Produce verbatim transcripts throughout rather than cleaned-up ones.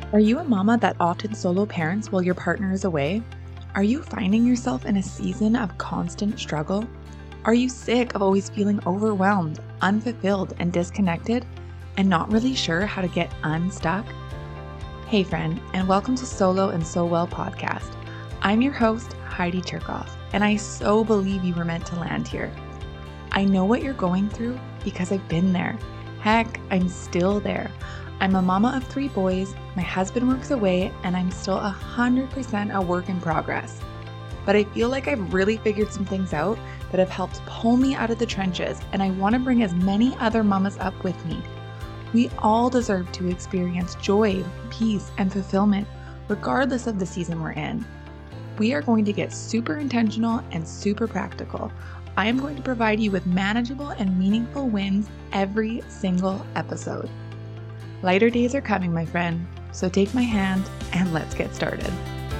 Are you a mama that often solo parents while your partner is away? Are you finding yourself in a season of constant struggle? Are you sick of always feeling overwhelmed, unfulfilled, and disconnected, and not really sure how to get unstuck? Hey friend, and welcome to Solo and So Well podcast. I'm your host, Heidi Cherkoff, and I so believe you were meant to land here. I know what you're going through because I've been there. Heck, I'm still there. I'm a mama of three boys, my husband works away, and I'm still one hundred percent a work in progress. But I feel like I've really figured some things out that have helped pull me out of the trenches, and I want to bring as many other mamas up with me. We all deserve to experience joy, peace, and fulfillment, regardless of the season we're in. We are going to get super intentional and super practical. I am going to provide you with manageable and meaningful wins every single episode. Lighter days are coming, my friend, so take my hand and let's get started.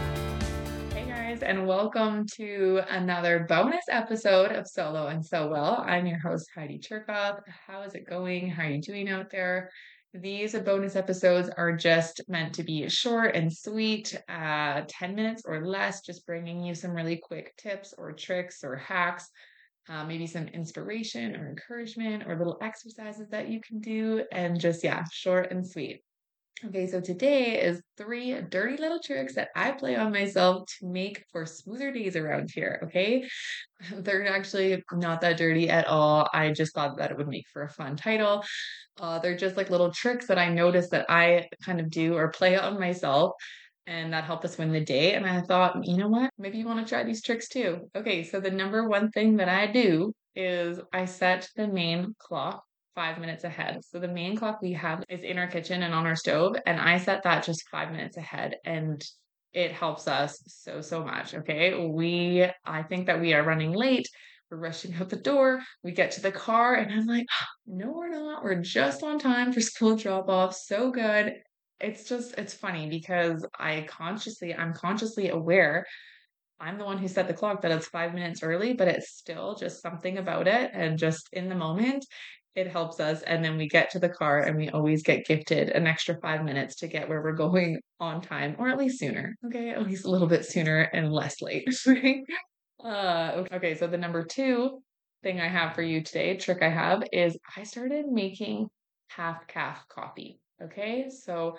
Hey guys, and welcome to another bonus episode of Solo and So Well. I'm your host, Heidi Cherkoff. How is it going? How are you doing out there? These bonus episodes are just meant to be short and sweet, uh, ten minutes or less, just bringing you some really quick tips or tricks or hacks. Uh, maybe some inspiration or encouragement or little exercises that you can do, and just, yeah, short and sweet. Okay, so today is three dirty little tricks that I play on myself to make for smoother days around here, okay? They're actually not that dirty at all. I just thought that it would make for a fun title. Uh, they're just like little tricks that I noticed that I kind of do or play on myself, and that helped us win the day. And I thought, you know what? Maybe you want to try these tricks too. Okay, so the number one thing that I do is I set the main clock five minutes ahead. So the main clock we have is in our kitchen and on our stove, and I set that just five minutes ahead, and it helps us so, so much. Okay, we, I think that we are running late. We're rushing out the door. We get to the car, and I'm like, oh, no, we're not. We're just on time for school drop off. So good. It's just, it's funny because I consciously, I'm consciously aware I'm the one who set the clock that it's five minutes early, but it's still just something about it. And just in the moment, it helps us. And then we get to the car and we always get gifted an extra five minutes to get where we're going on time, or at least sooner. Okay. At least a little bit sooner and less late. Right? uh, okay. So the number two thing I have for you today, trick I have, is I started making half calf coffee. Okay. So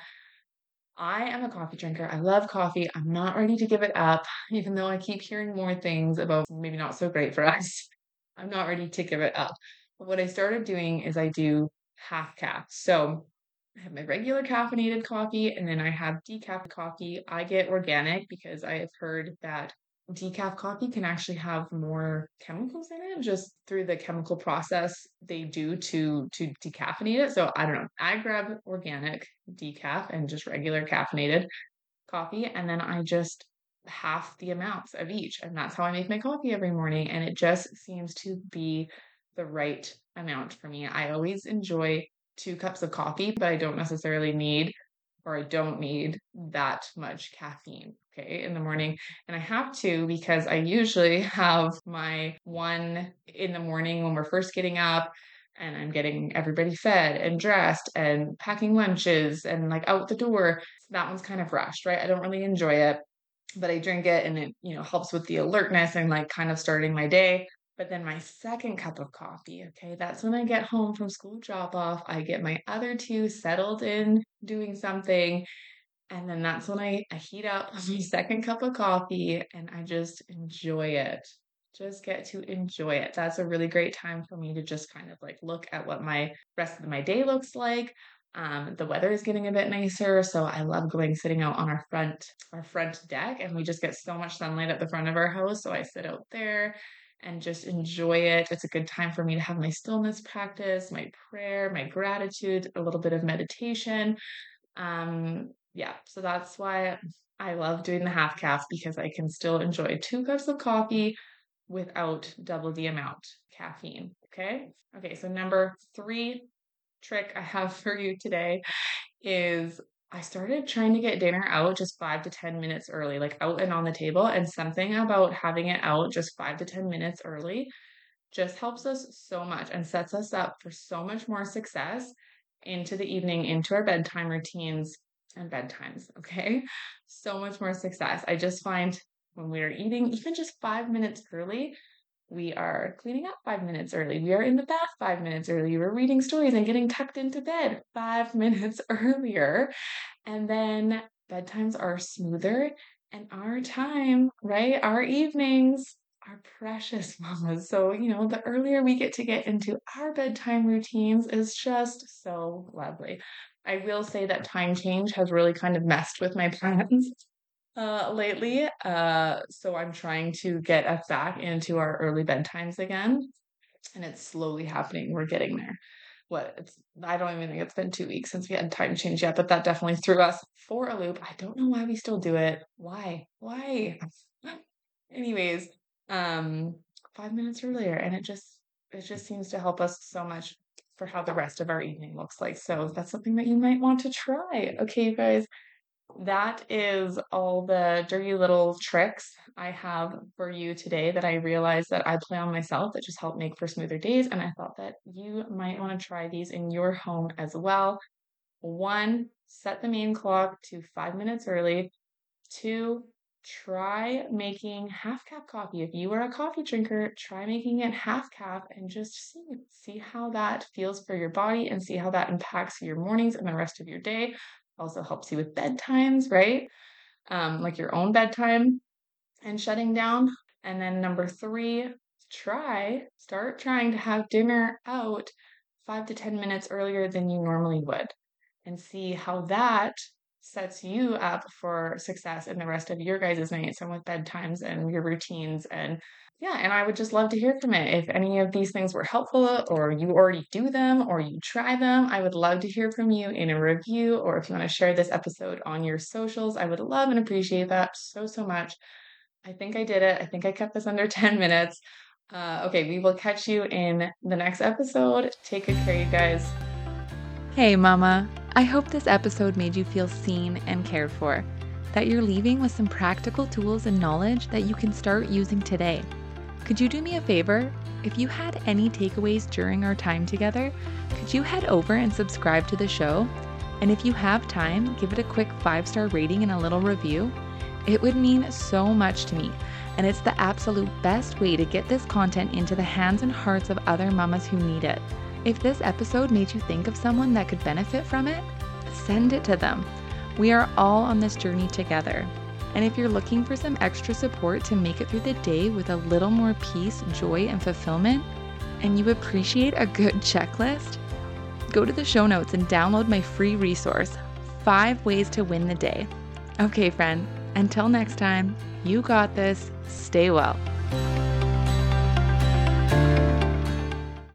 I am a coffee drinker. I love coffee. I'm not ready to give it up, even though I keep hearing more things about maybe not so great for us. I'm not ready to give it up. But what I started doing is I do half calf. So I have my regular caffeinated coffee, and then I have decaf coffee. I get organic because I have heard that decaf coffee can actually have more chemicals in it just through the chemical process they do to to decaffeinate it. So I don't know. I grab organic decaf and just regular caffeinated coffee, and then I just half the amounts of each, and that's how I make my coffee every morning, and it just seems to be the right amount for me. I always enjoy two cups of coffee, but I don't necessarily need or I don't need that much caffeine, okay, in the morning. And I have to because I usually have my one in the morning when we're first getting up and I'm getting everybody fed and dressed and packing lunches and like out the door. That one's kind of rushed, right? I don't really enjoy it, but I drink it and it, you know, helps with the alertness and like kind of starting my day. But then my second cup of coffee, okay, that's when I get home from school drop off. I get my other two settled in doing something. And then that's when I, I heat up my second cup of coffee and I just enjoy it. Just get to enjoy it. That's a really great time for me to just kind of like look at what my rest of my day looks like. Um, the weather is getting a bit nicer, so I love going sitting out on our front our front deck, and we just get so much sunlight at the front of our house. So I sit out there and just enjoy it. It's a good time for me to have my stillness practice, my prayer, my gratitude, a little bit of meditation. Um, yeah, so that's why I love doing the half calf because I can still enjoy two cups of coffee without double the amount caffeine. Okay. Okay. So number three trick I have for you today is I started trying to get dinner out just five to ten minutes early, like out and on the table. And something about having it out just five to ten minutes early just helps us so much and sets us up for so much more success into the evening, into our bedtime routines. and bedtimes. Okay. So much more success. I just find when we are eating, even just five minutes early, we are cleaning up five minutes early. We are in the bath five minutes early. We're reading stories and getting tucked into bed five minutes earlier. And then bedtimes are smoother and our time, right? Our evenings are precious, mamas. So, you know, the earlier we get to get into our bedtime routines is just so lovely. I will say that time change has really kind of messed with my plans uh, lately. Uh, so I'm trying to get us back into our early bedtimes again, and it's slowly happening. We're getting there. What it's I don't even think it's been two weeks since we had time change yet, but that definitely threw us for a loop. I don't know why we still do it. Why? Why? Anyways, um, five minutes earlier, and it just it just seems to help us so much for how the rest of our evening looks like. So that's something that you might want to try. Okay, you guys, that is all the dirty little tricks I have for you today that I realized that I play on myself that just help make for smoother days. And I thought that you might want to try these in your home as well. One, set the main clock to five minutes early. Two, try making half cap coffee. If you are a coffee drinker, try making it half cap and just see, see how that feels for your body and see how that impacts your mornings and the rest of your day. Also helps you with bedtimes, right? Um, like your own bedtime and shutting down. And then number three, try, start trying to have dinner out five to ten minutes earlier than you normally would and see how that sets you up for success in the rest of your guys' nights and with bedtimes and your routines. And yeah, and I would just love to hear from it. If any of these things were helpful or you already do them or you try them, I would love to hear from you in a review, or if you want to share this episode on your socials, I would love and appreciate that so, so much. I think I did it. I think I kept this under ten minutes. Uh, okay, we will catch you in the next episode. Take good care, you guys. Hey, Mama. I hope this episode made you feel seen and cared for, that you're leaving with some practical tools and knowledge that you can start using today. Could you do me a favor? If you had any takeaways during our time together, could you head over and subscribe to the show? And if you have time, give it a quick five-star rating and a little review. It would mean so much to me, and it's the absolute best way to get this content into the hands and hearts of other mamas who need it. If this episode made you think of someone that could benefit from it, send it to them. We are all on this journey together. And if you're looking for some extra support to make it through the day with a little more peace, joy, and fulfillment, and you appreciate a good checklist, go to the show notes and download my free resource, Five Ways to Win the Day. Okay, friend, until next time, you got this. Stay well.